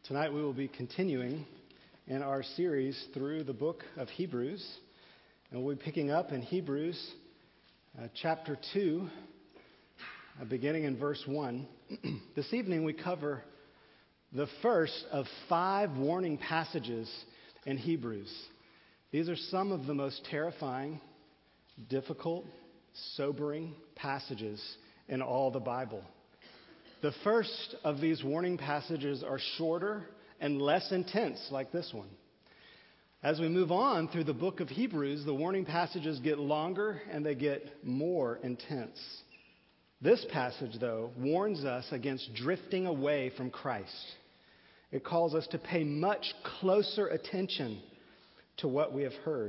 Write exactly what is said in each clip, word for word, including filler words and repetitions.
Tonight we will be continuing in our series through the book of Hebrews, and we'll be picking up in Hebrews uh, chapter two, uh, beginning in verse one. This evening we cover the first of five warning passages in Hebrews. These are some of the most terrifying, difficult, sobering passages in all the Bible. The first of these warning passages are shorter and less intense, like this one. As we move on through the book of Hebrews, the warning passages get longer and they get more intense. This passage, though, warns us against drifting away from Christ. It calls us to pay much closer attention to what we have heard.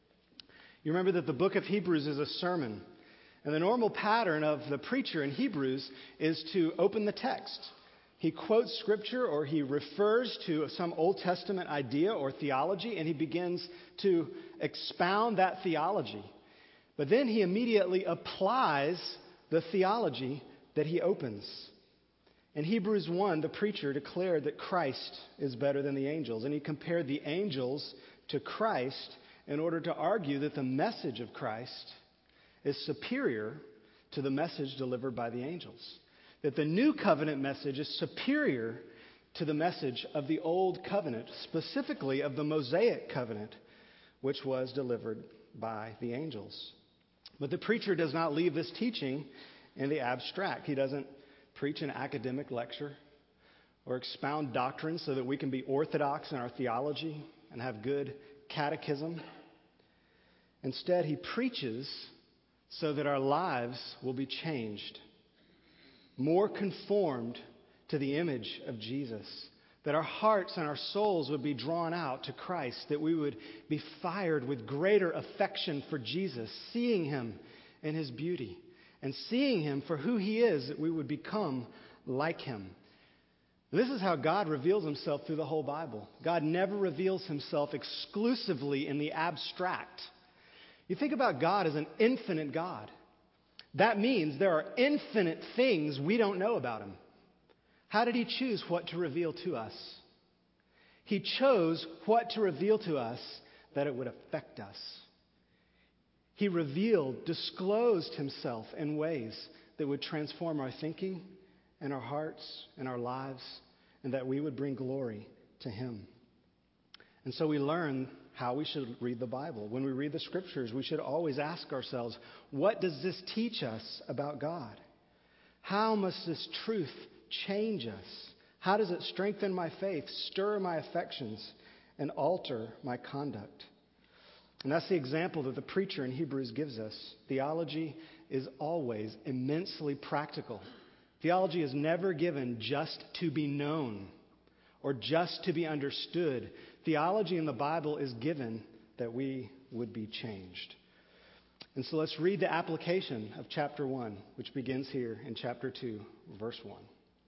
You remember that the book of Hebrews is a sermon. And the normal pattern of the preacher in Hebrews is to open the text. He quotes scripture or he refers to some Old Testament idea or theology, and he begins to expound that theology. But then he immediately applies the theology that he opens. In Hebrews one, the preacher declared that Christ is better than the angels, and he compared the angels to Christ in order to argue that the message of Christ is superior to the message delivered by the angels. That the new covenant message is superior to the message of the old covenant, specifically of the Mosaic covenant, which was delivered by the angels. But the preacher does not leave this teaching in the abstract. He doesn't preach an academic lecture or expound doctrine so that we can be orthodox in our theology and have good catechism. Instead, he preaches so that our lives will be changed, more conformed to the image of Jesus, that our hearts and our souls would be drawn out to Christ, that we would be fired with greater affection for Jesus, seeing him in his beauty, and seeing him for who he is, that we would become like him. This is how God reveals himself through the whole Bible. God never reveals himself exclusively in the abstract. You think about God as an infinite God. That means there are infinite things we don't know about him. How did he choose what to reveal to us? He chose what to reveal to us that it would affect us. He revealed, disclosed himself in ways that would transform our thinking and our hearts and our lives, and that we would bring glory to him. And so we learn how we should read the Bible. When we read the scriptures, we should always ask ourselves, what does this teach us about God? How must this truth change us? How does it strengthen my faith, stir my affections, and alter my conduct? And that's the example that the preacher in Hebrews gives us. Theology is always immensely practical. Theology is never given just to be known or just to be understood. Theology in the Bible is given that we would be changed. And so let's read the application of chapter one, which begins here in chapter two, verse one.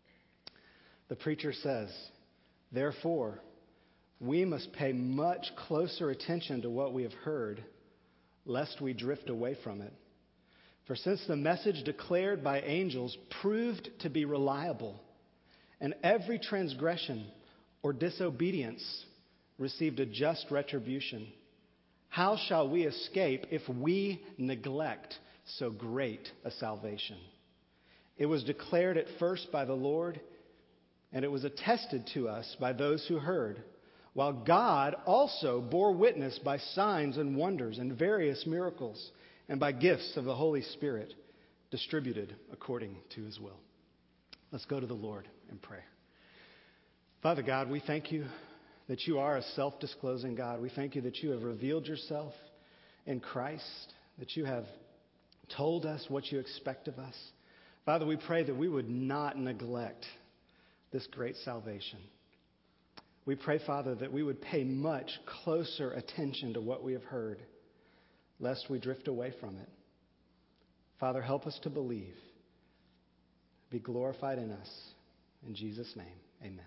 The preacher says, "Therefore, we must pay much closer attention to what we have heard, lest we drift away from it. For since the message declared by angels proved to be reliable, and every transgression or disobedience received a just retribution, how shall we escape if we neglect so great a salvation? It was declared at first by the Lord, and it was attested to us by those who heard, while God also bore witness by signs and wonders and various miracles, and by gifts of the Holy Spirit distributed according to his will." Let's go to the Lord in prayer. Father God, we thank you that you are a self-disclosing God. We thank you that you have revealed yourself in Christ, that you have told us what you expect of us. Father, we pray that we would not neglect this great salvation. We pray, Father, that we would pay much closer attention to what we have heard, lest we drift away from it. Father, help us to believe. Be glorified in us. In Jesus' name, amen.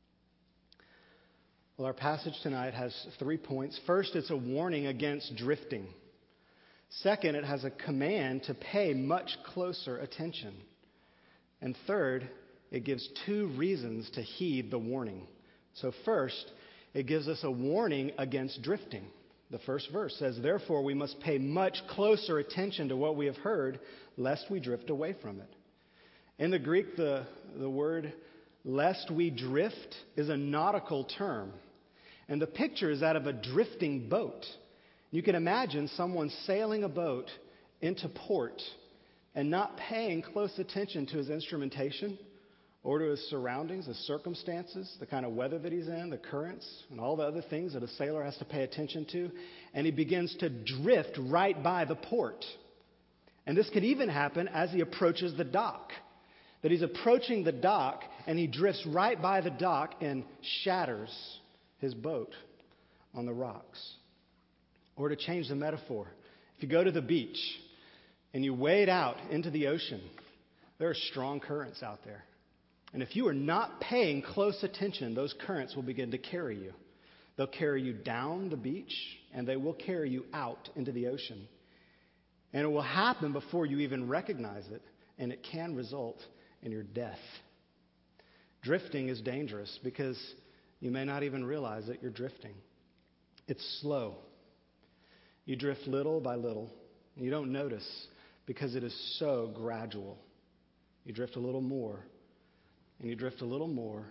Well, our passage tonight has three points. First, it's a warning against drifting. Second, it has a command to pay much closer attention. And third, it gives two reasons to heed the warning. So first, it gives us a warning against drifting. The first verse says, "Therefore we must pay much closer attention to what we have heard, lest we drift away from it." In the Greek, the, the word "lest we drift" is a nautical term. And the picture is that of a drifting boat. You can imagine someone sailing a boat into port and not paying close attention to his instrumentation or to his surroundings, his circumstances, the kind of weather that he's in, the currents, and all the other things that a sailor has to pay attention to. And he begins to drift right by the port. And this could even happen as he approaches the dock. That he's approaching the dock and he drifts right by the dock and shatters his boat on the rocks. Or to change the metaphor, if you go to the beach and you wade out into the ocean, there are strong currents out there. And if you are not paying close attention, those currents will begin to carry you. They'll carry you down the beach, and they will carry you out into the ocean. And it will happen before you even recognize it, and it can result in your death. Drifting is dangerous because you may not even realize that you're drifting. It's slow. You drift little by little. You don't notice because it is so gradual. You drift a little more. And you drift a little more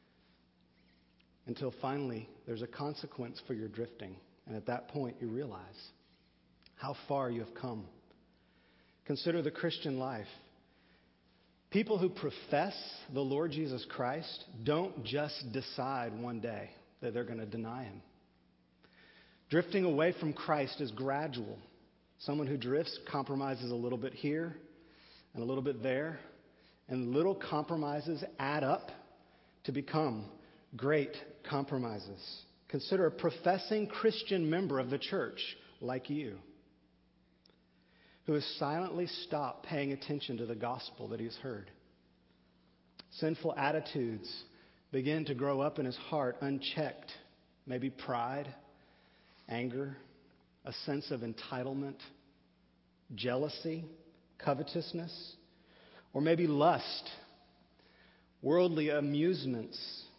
until finally there's a consequence for your drifting. And at that point you realize how far you have come. Consider the Christian life. People who profess the Lord Jesus Christ don't just decide one day that they're going to deny him. Drifting away from Christ is gradual. Someone who drifts compromises a little bit here and a little bit there. And little compromises add up to become great compromises. Consider a professing Christian member of the church like you who has silently stopped paying attention to the gospel that he's heard. Sinful attitudes begin to grow up in his heart unchecked. Maybe pride, anger, a sense of entitlement, jealousy, covetousness. Or maybe lust, worldly amusements,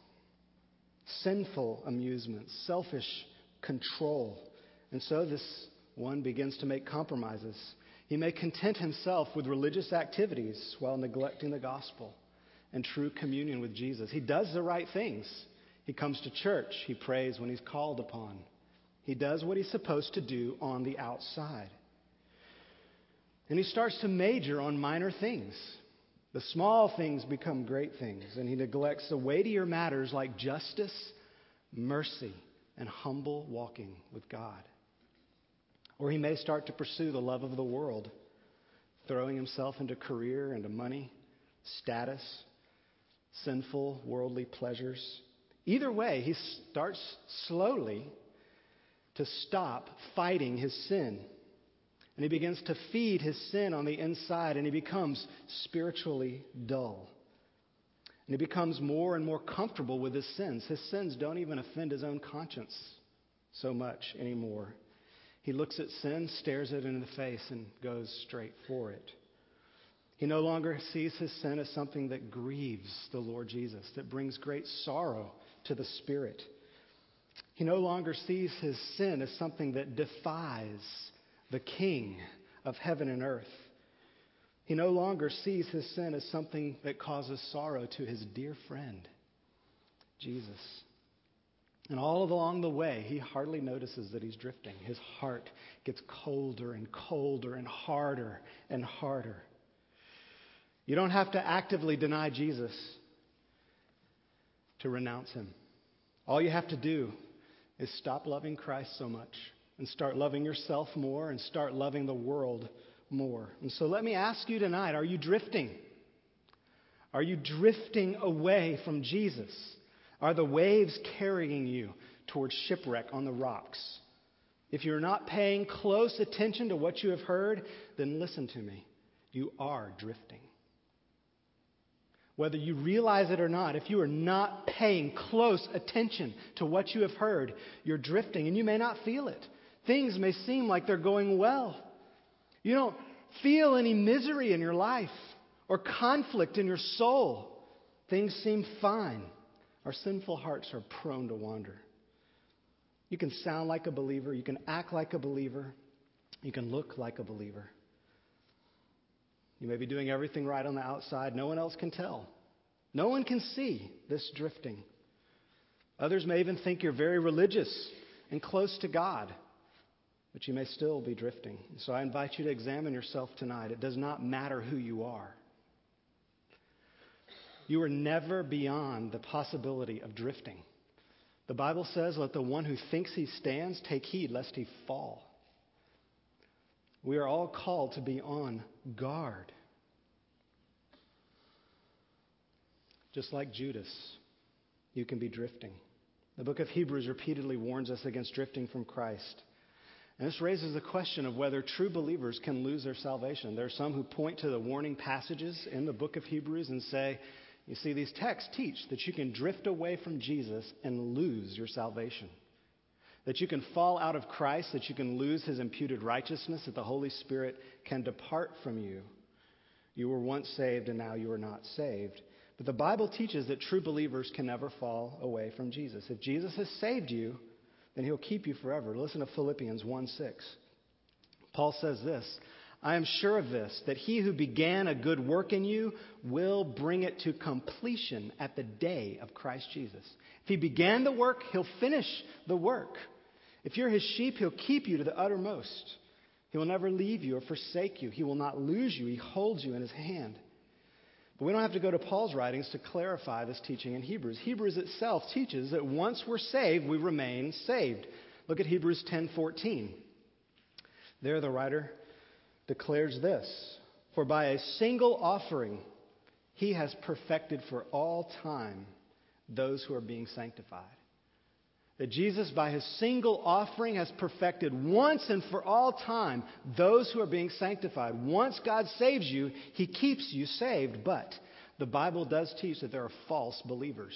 sinful amusements, selfish control. And so this one begins to make compromises. He may content himself with religious activities while neglecting the gospel and true communion with Jesus. He does the right things. He comes to church. He prays when he's called upon. He does what he's supposed to do on the outside. And he starts to major on minor things. The small things become great things, and he neglects the weightier matters like justice, mercy, and humble walking with God. Or he may start to pursue the love of the world, throwing himself into career, into money, status, sinful worldly pleasures. Either way, he starts slowly to stop fighting his sin. And he begins to feed his sin on the inside, and he becomes spiritually dull. And he becomes more and more comfortable with his sins. His sins don't even offend his own conscience so much anymore. He looks at sin, stares it in the face, and goes straight for it. He no longer sees his sin as something that grieves the Lord Jesus, that brings great sorrow to the spirit. He no longer sees his sin as something that defies the King of heaven and earth. He no longer sees his sin as something that causes sorrow to his dear friend, Jesus. And all along the way, he hardly notices that he's drifting. His heart gets colder and colder and harder and harder. You don't have to actively deny Jesus to renounce him. All you have to do is stop loving Christ so much and start loving yourself more and start loving the world more. And so let me ask you tonight, are you drifting? Are you drifting away from Jesus? Are the waves carrying you towards shipwreck on the rocks? If you're not paying close attention to what you have heard, then listen to me. You are drifting. Whether you realize it or not, if you are not paying close attention to what you have heard, you're drifting, and you may not feel it. Things may seem like they're going well. You don't feel any misery in your life or conflict in your soul. Things seem fine Our sinful hearts are prone to wander. You can sound like a believer. You can act like a believer. You can look like a believer. You may be doing everything right on the outside. No one else can tell. No one can see this drifting. Others may even think you're very religious and close to God, but you may still be drifting. So I invite you to examine yourself tonight. It does not matter who you are. You are never beyond the possibility of drifting. The Bible says, let the one who thinks he stands take heed lest he fall. We are all called to be on guard. Just like Judas, you can be drifting. The book of Hebrews repeatedly warns us against drifting from Christ. And this raises the question of whether true believers can lose their salvation. There are some who point to the warning passages in the book of Hebrews and say, you see, these texts teach that you can drift away from Jesus and lose your salvation. That you can fall out of Christ, that you can lose his imputed righteousness, that the Holy Spirit can depart from you. You were once saved and now you are not saved. But the Bible teaches that true believers can never fall away from Jesus. If Jesus has saved you, then he'll keep you forever. Listen to Philippians one six. Paul says this, I am sure of this, that he who began a good work in you will bring it to completion at the day of Christ Jesus. If he began the work, he'll finish the work. If you're his sheep, he'll keep you to the uttermost. He will never leave you or forsake you. He will not lose you. He holds you in his hand. But we don't have to go to Paul's writings to clarify this teaching in Hebrews. Hebrews itself teaches that once we're saved, we remain saved. Look at Hebrews ten fourteen. There the writer declares this, for by a single offering he has perfected for all time those who are being sanctified. That Jesus, by his single offering, has perfected once and for all time those who are being sanctified. Once God saves you, he keeps you saved. But the Bible does teach that there are false believers.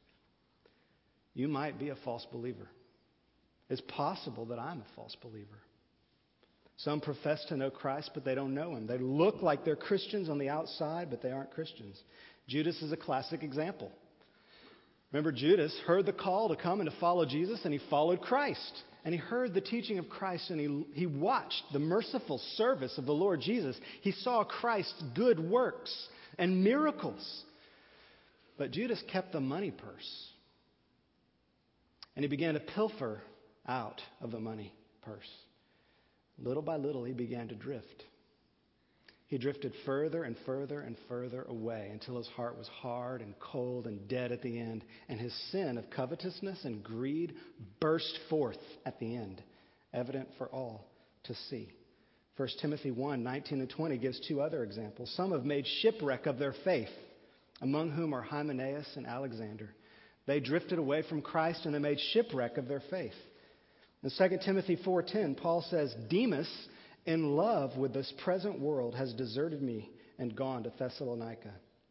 You might be a false believer. It's possible that I'm a false believer. Some profess to know Christ, but they don't know him. They look like they're Christians on the outside, but they aren't Christians. Judas is a classic example. Remember, Judas heard the call to come and to follow Jesus, and he followed Christ. And he heard the teaching of Christ, and he, he watched the merciful service of the Lord Jesus. He saw Christ's good works and miracles. But Judas kept the money purse. And he began to pilfer out of the money purse. Little by little, he began to drift. He drifted further and further and further away until his heart was hard and cold and dead at the end. And his sin of covetousness and greed burst forth at the end, evident for all to see. First Timothy one, nineteen and twenty gives two other examples. Some have made shipwreck of their faith, among whom are Hymenaeus and Alexander. They drifted away from Christ and they made shipwreck of their faith. In Second Timothy four ten, Paul says, Demas, in love with this present world, has deserted me and gone to Thessalonica.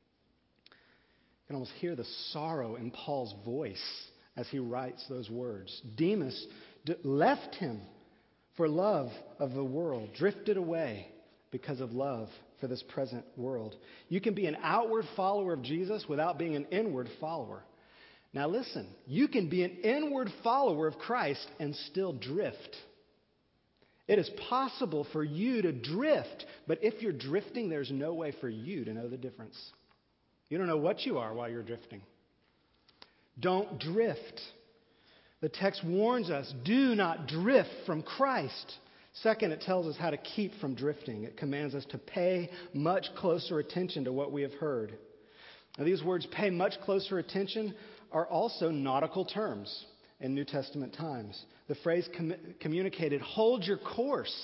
You can almost hear the sorrow in Paul's voice as he writes those words. Demas d- left him for love of the world, drifted away because of love for this present world. You can be an outward follower of Jesus without being an inward follower. Now listen, you can be an inward follower of Christ and still drift. It is possible for you to drift, but if you're drifting, there's no way for you to know the difference. You don't know what you are while you're drifting. Don't drift. The text warns us, do not drift from Christ. Second, it tells us how to keep from drifting. It commands us to pay much closer attention to what we have heard. Now, these words, pay much closer attention, are also nautical terms in New Testament times. The phrase com- communicated, hold your course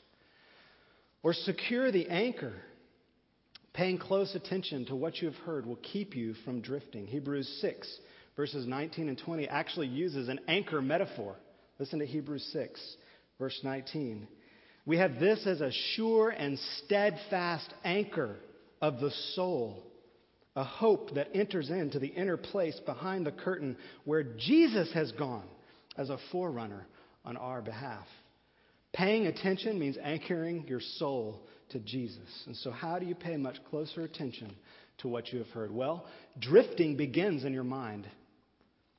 or secure the anchor. Paying close attention to what you have heard will keep you from drifting. Hebrews six, verses nineteen and twenty actually uses an anchor metaphor. Listen to Hebrews six, verse nineteen. We have this as a sure and steadfast anchor of the soul, a hope that enters into the inner place behind the curtain where Jesus has gone as a forerunner on our behalf. Paying attention means anchoring your soul to Jesus. And so how do you pay much closer attention to what you have heard? Well, drifting begins in your mind.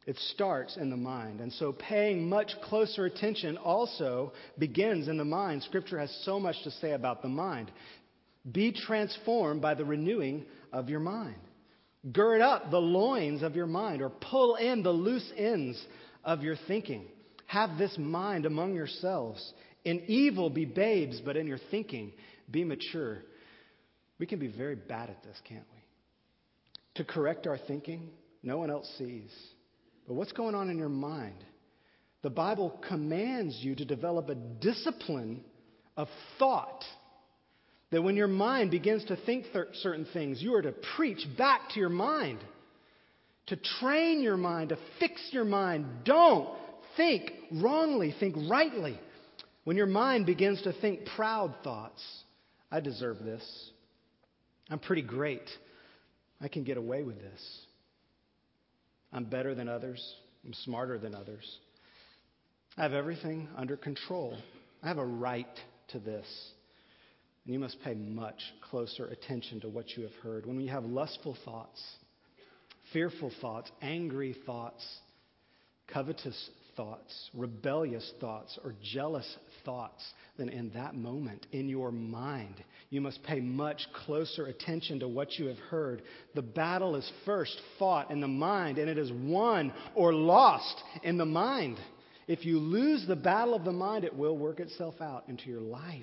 It starts in the mind. And so paying much closer attention also begins in the mind. Scripture has so much to say about the mind. Be transformed by the renewing of your mind. Gird up the loins of your mind, or pull in the loose ends of your thinking. Have this mind among yourselves. In evil be babes, but in your thinking be mature. We can be very bad at this, can't we? To correct our thinking, no one else sees. But what's going on in your mind? The Bible commands you to develop a discipline of thought. That when your mind begins to think th- certain things, you are to preach back to your mind. To train your mind, to fix your mind. Don't think wrongly, think rightly. When your mind begins to think proud thoughts, I deserve this. I'm pretty great. I can get away with this. I'm better than others. I'm smarter than others. I have everything under control. I have a right to this. And you must pay much closer attention to what you have heard. When you have lustful thoughts, fearful thoughts, angry thoughts, covetous thoughts, rebellious thoughts, or jealous thoughts, then in that moment, in your mind, you must pay much closer attention to what you have heard. The battle is first fought in the mind, and it is won or lost in the mind. If you lose the battle of the mind, it will work itself out into your life.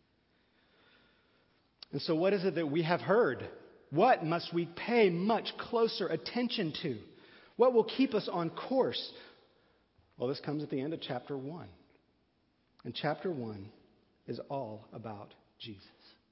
And so what is it that we have heard? What must we pay much closer attention to? What will keep us on course? Well, this comes at the end of chapter one. And chapter one is all about Jesus.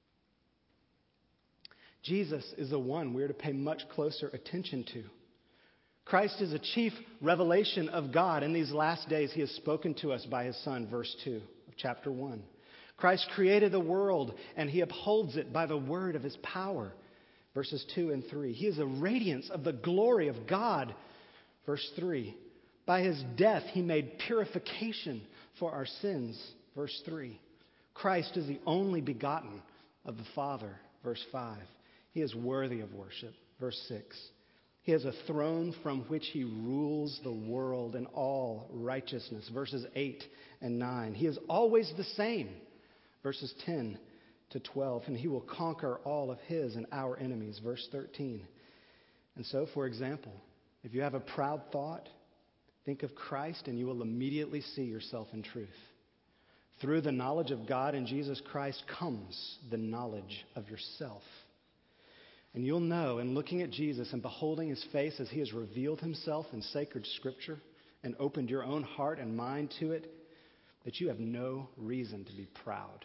Jesus is the one we're to pay much closer attention to. Christ is a chief revelation of God. In these last days, he has spoken to us by his Son, verse two of chapter one. Christ created the world, and he upholds it by the word of his power, verses two and three. He is a radiance of the glory of God, verse three. By his death, he made purification for our sins, verse three. Christ is the only begotten of the Father, verse five. He is worthy of worship, verse six. He has a throne from which he rules the world in all righteousness, verses eight and nine. He is always the same, verses ten to twelve, and he will conquer all of his and our enemies, verse thirteen. And so, for example, if you have a proud thought, think of Christ and you will immediately see yourself in truth. Through the knowledge of God and Jesus Christ comes the knowledge of yourself. And you'll know in looking at Jesus and beholding his face as he has revealed himself in sacred scripture and opened your own heart and mind to it, that you have no reason to be proud.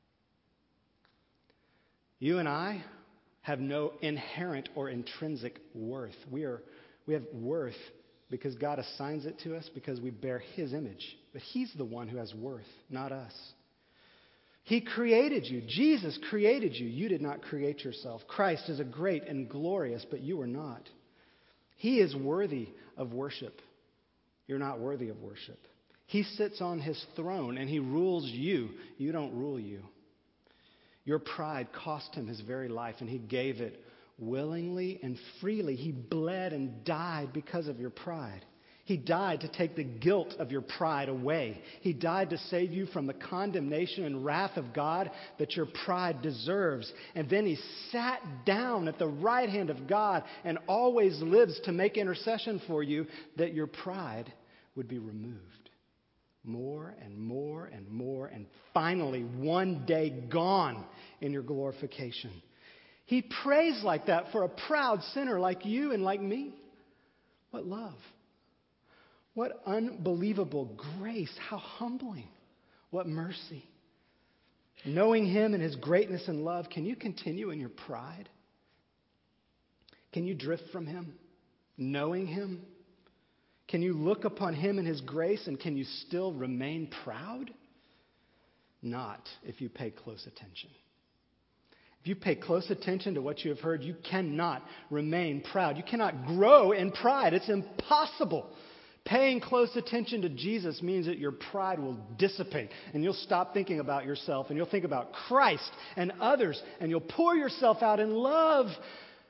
You and I have no inherent or intrinsic worth. We are we have worth because God assigns it to us because we bear his image. But he's the one who has worth, not us. He created you. Jesus created you. You did not create yourself. Christ is a great and glorious, but you are not. He is worthy of worship. You're not worthy of worship. He sits on his throne and he rules you. You don't rule you. Your pride cost him his very life, and he gave it willingly and freely. He bled and died because of your pride. He died to take the guilt of your pride away. He died to save you from the condemnation and wrath of God that your pride deserves. And then he sat down at the right hand of God and always lives to make intercession for you that your pride would be removed. More and more and more, and finally one day gone in your glorification. He prays like that for a proud sinner like you and like me. What love. What unbelievable grace. How humbling. What mercy. Knowing him and his greatness and love, can you continue in your pride? Can you drift from him? Knowing him? Can you look upon him and his grace, and can you still remain proud? Not if you pay close attention. If you pay close attention to what you have heard, you cannot remain proud. You cannot grow in pride. It's impossible. Paying close attention to Jesus means that your pride will dissipate, and you'll stop thinking about yourself, and you'll think about Christ and others, and you'll pour yourself out in love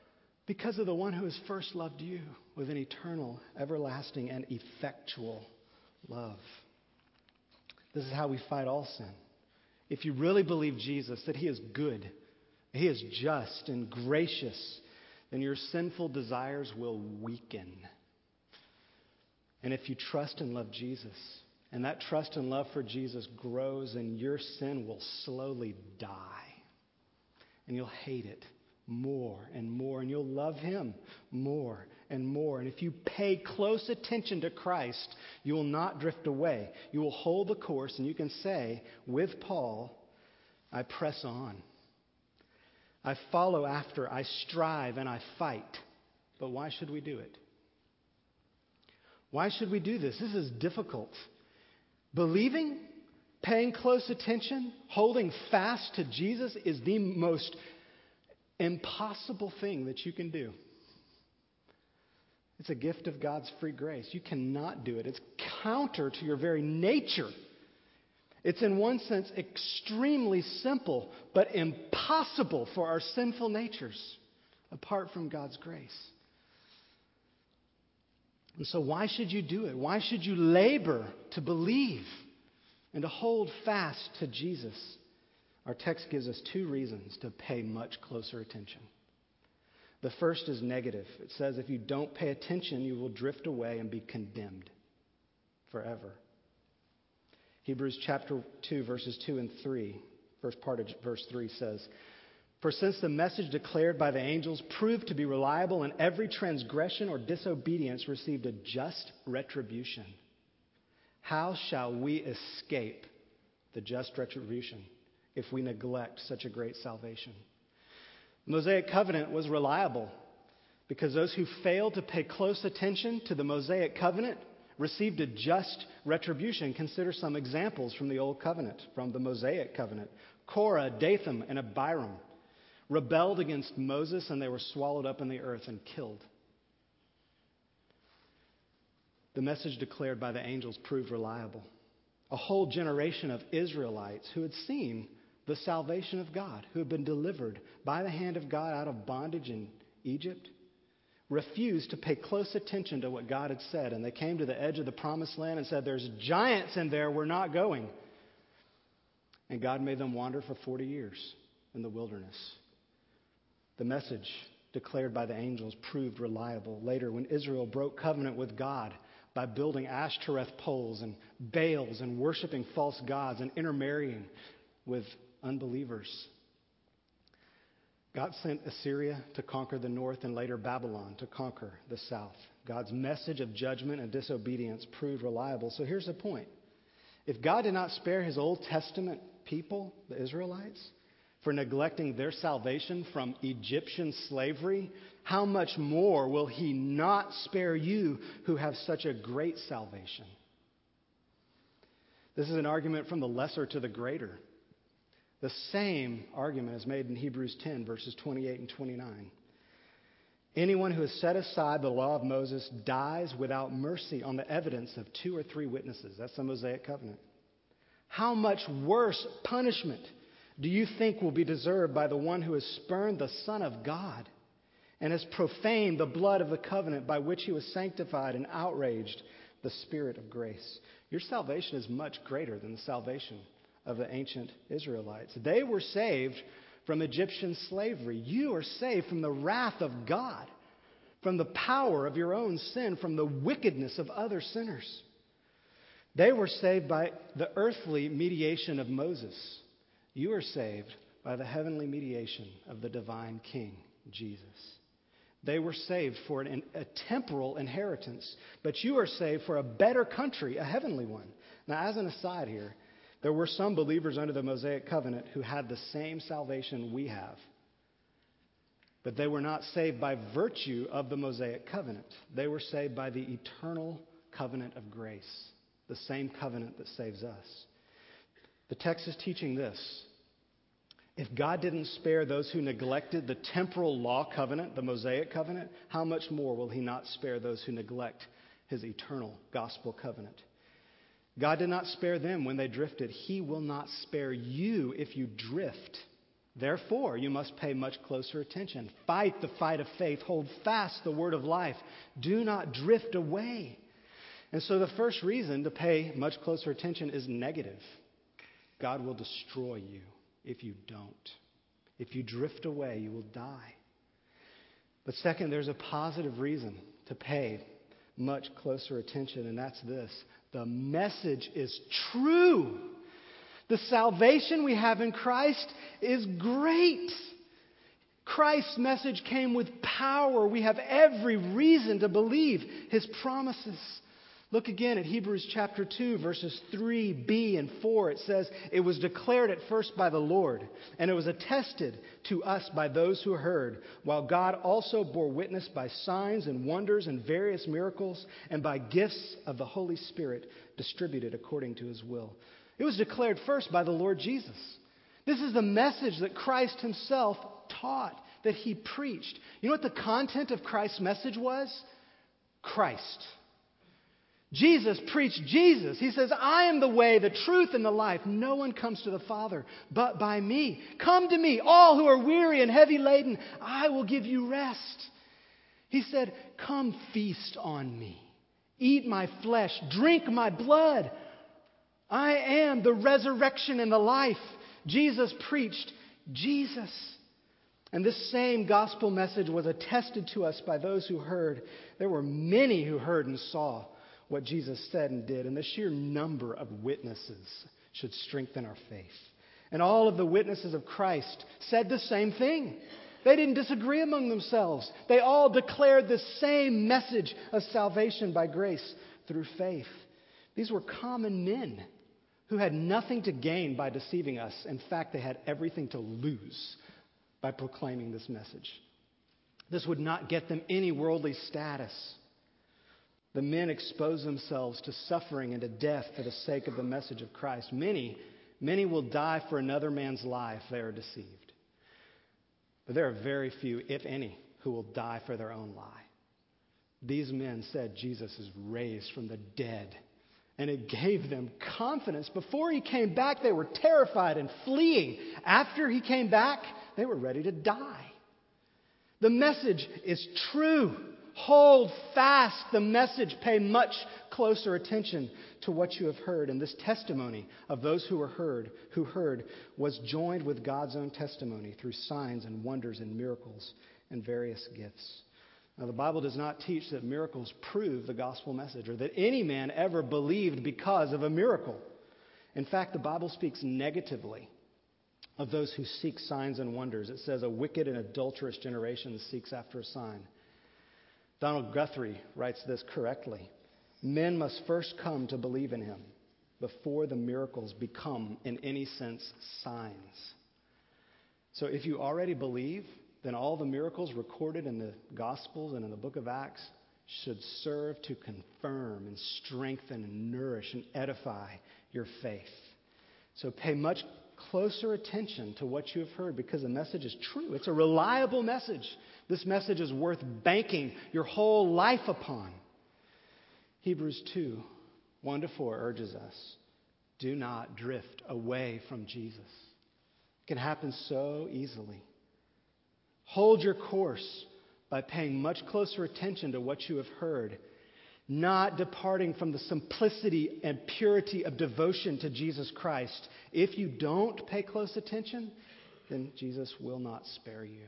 Because of the one who has first loved you with an eternal, everlasting, and effectual love. This is how we fight all sin. If you really believe Jesus, that he is good, he is just and gracious, then your sinful desires will weaken. And if you trust and love Jesus, and that trust and love for Jesus grows, and your sin will slowly die. And you'll hate it more and more, and you'll love him more and more. And if you pay close attention to Christ, you will not drift away. You will hold the course, and you can say, with Paul, I press on. I follow after, I strive, and I fight. But why should we do it? Why should we do this? This is difficult. Believing, paying close attention, holding fast to Jesus is the most impossible thing that you can do. It's a gift of God's free grace. You cannot do it. It's counter to your very nature. It's in one sense extremely simple, but impossible for our sinful natures apart from God's grace. And so why should you do it? Why should you labor to believe and to hold fast to Jesus? Our text gives us two reasons to pay much closer attention. The first is negative. It says if you don't pay attention, you will drift away and be condemned forever. Hebrews chapter two, verses two and three, first part of verse three says, for since the message declared by the angels proved to be reliable, and every transgression or disobedience received a just retribution, how shall we escape the just retribution if we neglect such a great salvation? The Mosaic covenant was reliable because those who failed to pay close attention to the Mosaic covenant received a just retribution. Consider some examples from the Old Covenant, from the Mosaic covenant. Korah, Dathan, and Abiram rebelled against Moses, and they were swallowed up in the earth and killed. The message declared by the angels proved reliable. A whole generation of Israelites who had seen the salvation of God, who had been delivered by the hand of God out of bondage in Egypt, refused to pay close attention to what God had said. And they came to the edge of the promised land and said, there's giants in there, we're not going. And God made them wander for forty years in the wilderness. The message declared by the angels proved reliable. Later, when Israel broke covenant with God by building Ashtoreth poles and Baals and worshiping false gods and intermarrying with unbelievers, God sent Assyria to conquer the north and later Babylon to conquer the south. God's message of judgment and disobedience proved reliable. So here's the point. If God did not spare his Old Testament people, the Israelites, for neglecting their salvation from Egyptian slavery, how much more will he not spare you who have such a great salvation? This is an argument from the lesser to the greater. The same argument is made in Hebrews ten, verses twenty-eight and twenty-nine. Anyone who has set aside the law of Moses dies without mercy on the evidence of two or three witnesses. That's the Mosaic covenant. How much worse punishment do you think will be deserved by the one who has spurned the Son of God and has profaned the blood of the covenant by which he was sanctified and outraged the Spirit of grace? Your salvation is much greater than the salvation of the ancient Israelites. They were saved from Egyptian slavery. You are saved from the wrath of God, from the power of your own sin, from the wickedness of other sinners. They were saved by the earthly mediation of Moses. You are saved by the heavenly mediation of the divine King, Jesus. They were saved for an, a temporal inheritance, but you are saved for a better country, a heavenly one. Now, as an aside here, there were some believers under the Mosaic covenant who had the same salvation we have, but they were not saved by virtue of the Mosaic covenant. They were saved by the eternal covenant of grace, the same covenant that saves us. The text is teaching this. If God didn't spare those who neglected the temporal law covenant, the Mosaic covenant, how much more will he not spare those who neglect his eternal gospel covenant? God did not spare them when they drifted. He will not spare you if you drift. Therefore, you must pay much closer attention. Fight the fight of faith. Hold fast the word of life. Do not drift away. And so the first reason to pay much closer attention is negative. God will destroy you if you don't. If you drift away, you will die. But second, there's a positive reason to pay much closer attention, and that's this. The message is true. The salvation we have in Christ is great. Christ's message came with power. We have every reason to believe His promises. Look again at Hebrews chapter two, verses three b and four. It says, "It was declared at first by the Lord, and it was attested to us by those who heard, while God also bore witness by signs and wonders and various miracles, and by gifts of the Holy Spirit distributed according to His will." It was declared first by the Lord Jesus. This is the message that Christ Himself taught, that He preached. You know what the content of Christ's message was? Christ. Jesus preached Jesus. He says, "I am the way, the truth, and the life. No one comes to the Father but by me. Come to me, all who are weary and heavy laden. I will give you rest." He said, "Come feast on me. Eat my flesh. Drink my blood. I am the resurrection and the life." Jesus preached Jesus. And this same gospel message was attested to us by those who heard. There were many who heard and saw what Jesus said and did. And the sheer number of witnesses should strengthen our faith. And all of the witnesses of Christ said the same thing. They didn't disagree among themselves. They all declared the same message of salvation by grace through faith. These were common men who had nothing to gain by deceiving us. In fact, they had everything to lose by proclaiming this message. This would not get them any worldly status. The men exposed themselves to suffering and to death for the sake of the message of Christ. Many, many will die for another man's life if they are deceived. But there are very few, if any, who will die for their own lie. These men said Jesus is raised from the dead. And it gave them confidence. Before He came back, they were terrified and fleeing. After He came back, they were ready to die. The message is true. Hold fast the message. Pay much closer attention to what you have heard. And this testimony of those who were heard, who heard, was joined with God's own testimony through signs and wonders and miracles and various gifts. Now, the Bible does not teach that miracles prove the gospel message or that any man ever believed because of a miracle. In fact, the Bible speaks negatively of those who seek signs and wonders. It says, "A wicked and adulterous generation seeks after a sign." Donald Guthrie writes this correctly. "Men must first come to believe in Him before the miracles become, in any sense, signs." So if you already believe, then all the miracles recorded in the Gospels and in the book of Acts should serve to confirm and strengthen and nourish and edify your faith. So pay much closer attention to what you have heard, because the message is true. It's a reliable message. This message is worth banking your whole life upon. Hebrews two, one to four urges us, do not drift away from Jesus. It can happen so easily. Hold your course by paying much closer attention to what you have heard, not departing from the simplicity and purity of devotion to Jesus Christ. If you don't pay close attention, then Jesus will not spare you,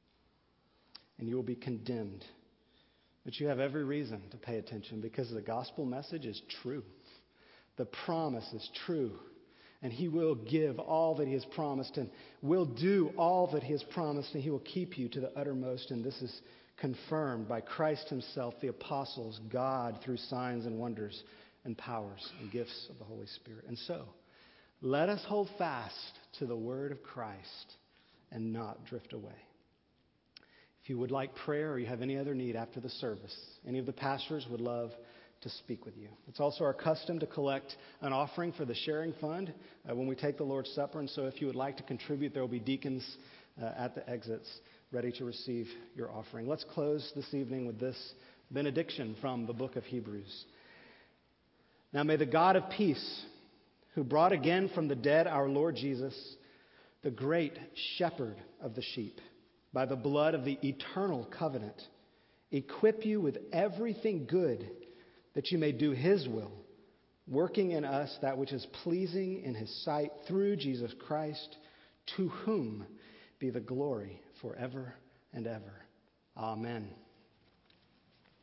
and you will be condemned. But you have every reason to pay attention, because the gospel message is true. The promise is true. And He will give all that He has promised, and will do all that He has promised, and He will keep you to the uttermost. And this is confirmed by Christ Himself, the apostles, God through signs and wonders and powers and gifts of the Holy Spirit. And so, let us hold fast to the word of Christ and not drift away. If you would like prayer, or you have any other need after the service, any of the pastors would love to speak with you. It's also our custom to collect an offering for the sharing fund uh, when we take the Lord's Supper. And so if you would like to contribute, there will be deacons uh, at the exits ready to receive your offering. Let's close this evening with this benediction from the book of Hebrews. Now may the God of peace, who brought again from the dead our Lord Jesus, the great shepherd of the sheep, by the blood of the eternal covenant, equip you with everything good that you may do his will, working in us that which is pleasing in his sight through Jesus Christ, to whom be the glory forever and ever. Amen.